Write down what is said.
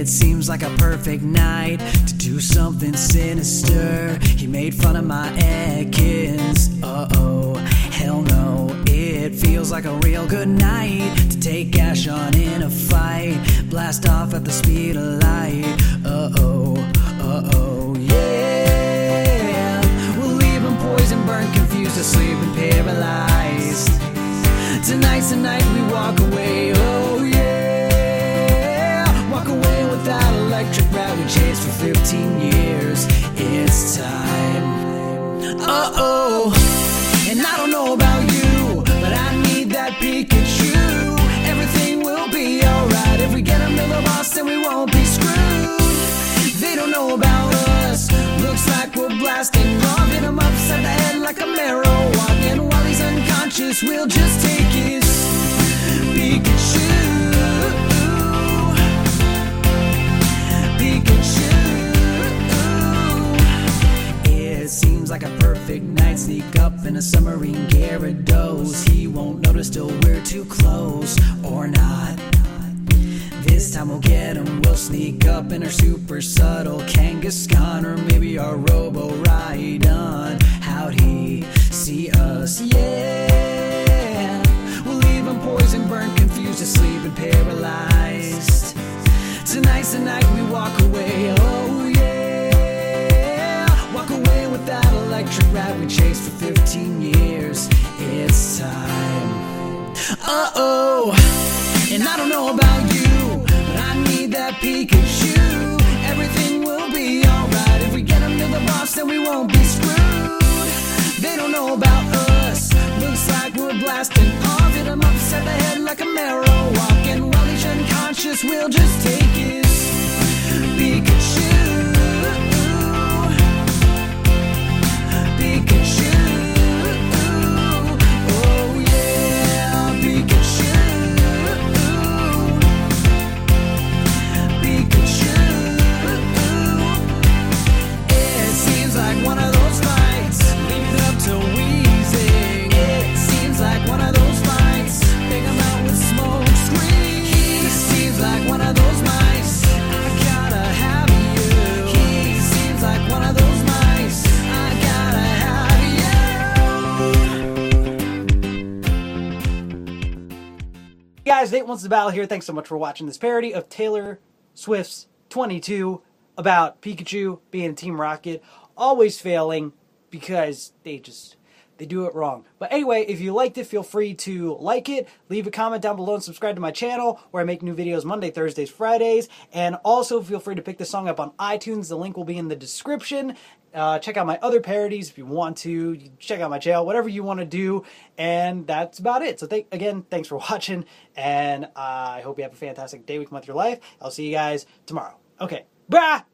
seems like a perfect night to do something sinister. He made fun of my Ekans. Uh-oh, hell no. It feels like a real good night to take Ash on in a fight. Blast off at the speed of light. Uh-oh, uh-oh, yeah. We'll leave him poisoned, burned, confused, asleep and paralyzed. Tonight's the night we walk away. Oh yeah. Walk away with that electric rat we chased for 15 years. It's time. Uh-oh. And I don't know about you, but I need that Pikachu. Everything will be alright. If we get him to the boss, then we won't be screwed. They don't know about us. Looks like we're blasting off. Hit him upside the head like a marrow walk. And while he's unconscious, we'll just take his Pikachu. Pikachu. It seems like a perfect night. Sneak up in a submarine Gyarados. He won't notice till we're too close, or not. This time we'll get him. We'll sneak up in our super subtle Kangaskhan, or maybe our Robo-Rhydon. How'd he see us? Yeah. We'll leave him poisoned, burnt, confused, asleep and paralyzed. Tonight's the night we walk away. Oh yeah. Walk away with that electric rat we chased for 15 years. It's time. Uh-oh. And I don't know about you, but I need that Pikachu. Everything will be alright. If we get him to the boss, then we won't be screwed. They don't know about us. Looks like we're blasting off. Hit him upside the head like a marrow walk. And while he's unconscious, we'll just take his Pikachu. Pikachu. Oh yeah, Pikachu. It seems like one of those fights, leave up to wheezing. It seems like one of those fights, big him out with smoke screen. He seems like one of those mice, I gotta have you. He seems like one of those mice, I gotta have you. Hey guys, Nate Wants to Battle here. Thanks so much for watching this parody of Taylor Swift's 22 about Pikachu being Team Rocket, always failing because they do it wrong. But anyway, if you liked it, feel free to like it, leave a comment down below, and subscribe to my channel where I make new videos Monday, Thursdays, Fridays. And also feel free to pick this song up on iTunes. The link will be in the description. Check out my other parodies if you want to. You can check out my channel, whatever you want to do. And that's about it. So again, thanks for watching, and I hope you have a fantastic day, week, month, your life. I'll see you guys tomorrow. Okay, bye!